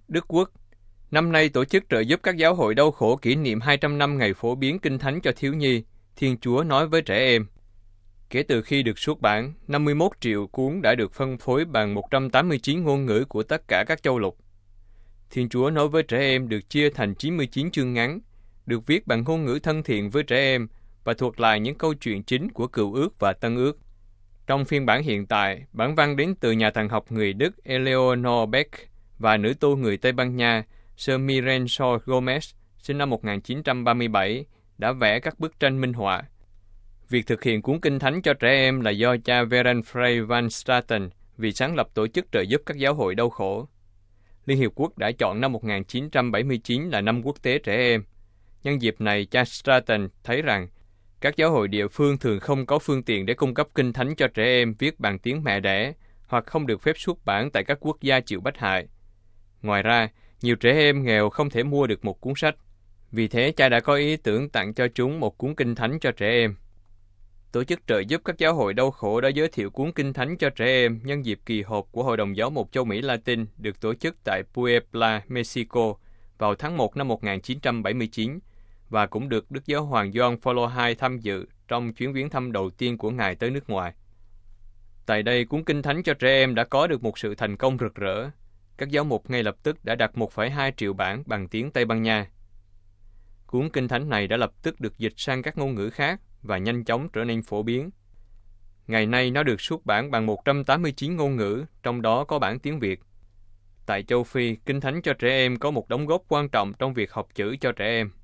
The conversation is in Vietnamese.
Đức Quốc, năm nay tổ chức trợ giúp các giáo hội đau khổ kỷ niệm 200 năm ngày phổ biến Kinh Thánh cho thiếu nhi, Thiên Chúa nói với trẻ em. Kể từ khi được xuất bản, 51 triệu cuốn đã được phân phối bằng 189 ngôn ngữ của tất cả các châu lục. Thiên Chúa nói với trẻ em được chia thành 99 chương ngắn, được viết bằng ngôn ngữ thân thiện với trẻ em và thuật lại những câu chuyện chính của Cựu Ước và Tân Ước. Trong phiên bản hiện tại, bản văn đến từ nhà thần học người Đức Eleonore Beck và nữ tu người Tây Ban Nha Sir Mirenso Gomez, sinh năm 1937, đã vẽ các bức tranh minh họa. Việc thực hiện cuốn Kinh Thánh cho trẻ em là do cha Werenfrey van Straten vì sáng lập tổ chức trợ giúp các giáo hội đau khổ. Liên Hiệp Quốc đã chọn năm 1979 là năm quốc tế trẻ em. Nhân dịp này, cha Straten thấy rằng các giáo hội địa phương thường không có phương tiện để cung cấp Kinh Thánh cho trẻ em viết bằng tiếng mẹ đẻ hoặc không được phép xuất bản tại các quốc gia chịu bách hại. Ngoài ra, nhiều trẻ em nghèo không thể mua được một cuốn sách. Vì thế, cha đã có ý tưởng tặng cho chúng một cuốn Kinh Thánh cho trẻ em. Tổ chức trợ giúp các giáo hội đau khổ đã giới thiệu cuốn Kinh Thánh cho trẻ em nhân dịp kỳ họp của Hội đồng Giáo mục châu Mỹ Latin được tổ chức tại Puebla, Mexico vào tháng 1 năm 1979 và cũng được Đức Giáo hoàng Gioan Phaolô II tham dự trong chuyến viếng thăm đầu tiên của Ngài tới nước ngoài. Tại đây, cuốn Kinh Thánh cho trẻ em đã có được một sự thành công rực rỡ. Các giáo mục ngay lập tức đã đặt 1,2 triệu bản bằng tiếng Tây Ban Nha. Cuốn Kinh Thánh này đã lập tức được dịch sang các ngôn ngữ khác và nhanh chóng trở nên phổ biến. Ngày nay nó được xuất bản bằng 189 ngôn ngữ, trong đó có bản tiếng Việt. Tại châu Phi, Kinh Thánh cho trẻ em có một đóng góp quan trọng trong việc học chữ cho trẻ em.